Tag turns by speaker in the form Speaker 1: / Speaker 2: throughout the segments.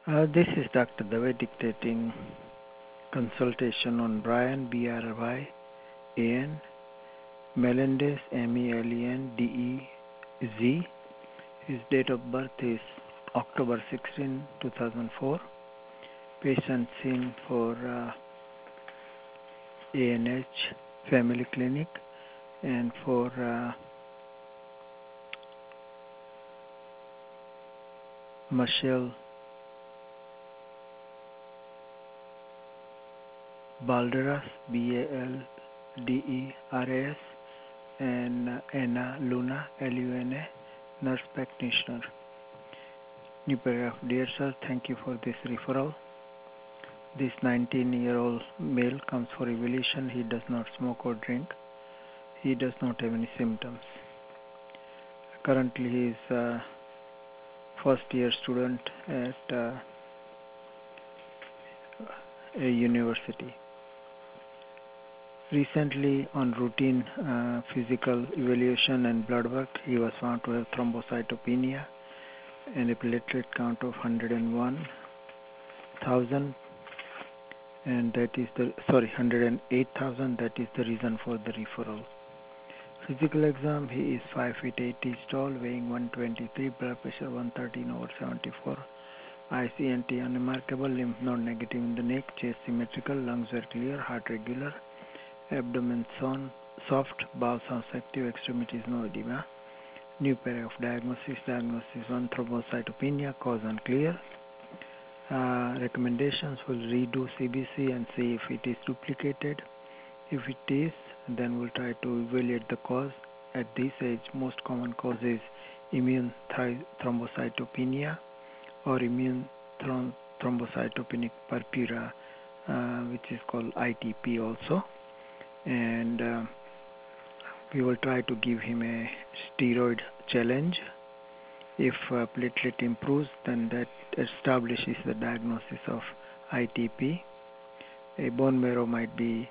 Speaker 1: This is Dr. Dave dictating consultation on Bryan, B-R-Y-A-N, Melendez, M-E-L-E-N-D-E-Z. His date of birth is October 16, 2004. Patient seen for ANH Family Clinic and for Michelle Balderas, B-A-L-D-E-R-A-S, and Anna Luna, L-U-N-A, nurse practitioner. New paragraph. Dear sir, thank you for this referral. This 19-year-old male comes for evaluation. He does not smoke or drink. He does not have any symptoms. Currently, he is a first-year student at a university. Recently, on routine physical evaluation and blood work, he was found to have thrombocytopenia and a platelet count of 101,000, and that is 108,000. That is the reason for the referral. Physical exam: he is 5 feet 8 inches tall, weighing 123, blood pressure 113/74. ICNT unremarkable, lymph node negative in the neck, chest symmetrical, lungs are clear, heart regular, abdomen soft, bowel sounds active, extremities no edema. New paragraph. Diagnosis: 1, thrombocytopenia, cause unclear. Recommendations: will redo CBC and see if it is duplicated. If it is, then we'll try to evaluate the cause. At this age, most common cause is immune thrombocytopenia or immune thrombocytopenic purpura, which is called ITP also. And we will try to give him a steroid challenge. If platelet improves, then that establishes the diagnosis of ITP. A bone marrow might be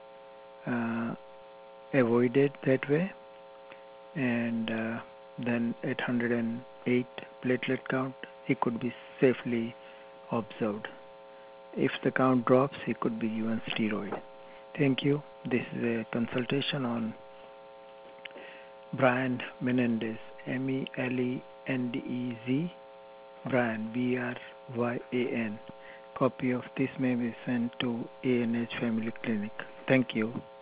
Speaker 1: avoided that way, and then at 108 platelet count, he could be safely observed. If the count drops, he could be given steroid. Thank you. This is a consultation on Bryan Menendez, M-E-L-E-N-D-E-Z, Bryan, B-R-Y-A-N. Copy of this may be sent to ANH Family Clinic. Thank you.